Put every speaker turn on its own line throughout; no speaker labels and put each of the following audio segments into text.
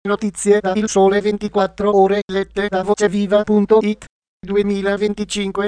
Notizie da Il Sole 24 Ore lette da voceviva.it 2025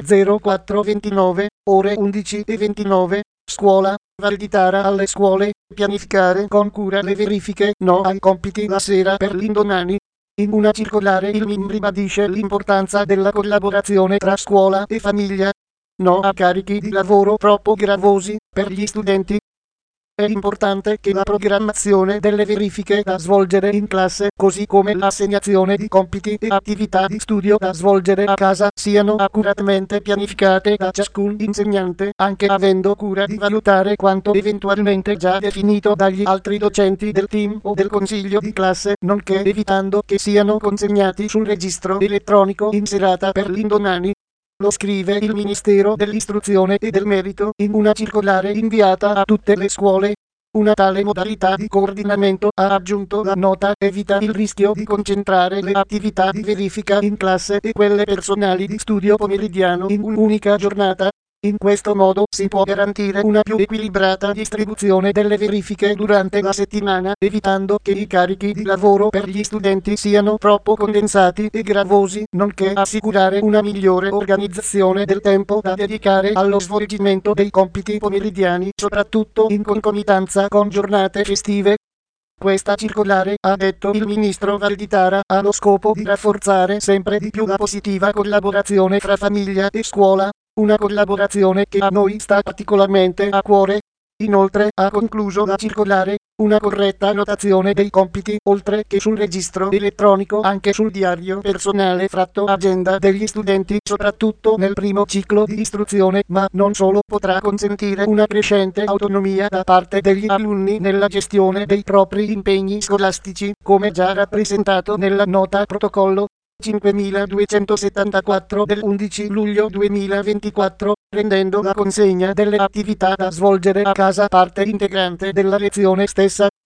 0429 ore 11:29 Scuola Valditara alle scuole pianificare con cura le verifiche no ai compiti la sera per l'indomani. In una circolare il MIN ribadisce l'importanza della collaborazione tra scuola e famiglia. No a carichi di lavoro troppo gravosi per gli studenti. È importante che la programmazione delle verifiche da svolgere in classe, così come l'assegnazione di compiti e attività di studio da svolgere a casa, siano accuratamente pianificate da ciascun insegnante, anche avendo cura di valutare quanto eventualmente già definito dagli altri docenti del team o del consiglio di classe, nonché evitando che siano consegnati sul registro elettronico in serata per l'indomani. Lo scrive il Ministero dell'Istruzione e del Merito in una circolare inviata a tutte le scuole. Una tale modalità di coordinamento, ha aggiunto la nota, evita il rischio di concentrare le attività di verifica in classe e quelle personali di studio pomeridiano in un'unica giornata. In questo modo si può garantire una più equilibrata distribuzione delle verifiche durante la settimana, evitando che i carichi di lavoro per gli studenti siano troppo condensati e gravosi, nonché assicurare una migliore organizzazione del tempo da dedicare allo svolgimento dei compiti pomeridiani, soprattutto in concomitanza con giornate festive. Questa circolare, ha detto il ministro Valditara, ha lo scopo di rafforzare sempre di più la positiva collaborazione fra famiglia e scuola, una collaborazione che a noi sta particolarmente a cuore. Inoltre, ha concluso la circolare, una corretta annotazione dei compiti, oltre che sul registro elettronico anche sul diario personale fatto agenda degli studenti, soprattutto nel primo ciclo di istruzione, ma non solo, potrà consentire una crescente autonomia da parte degli alunni nella gestione dei propri impegni scolastici, come già rappresentato nella nota protocollo 5274 del 11 luglio 2024, rendendo la consegna delle attività da svolgere a casa parte integrante della lezione stessa.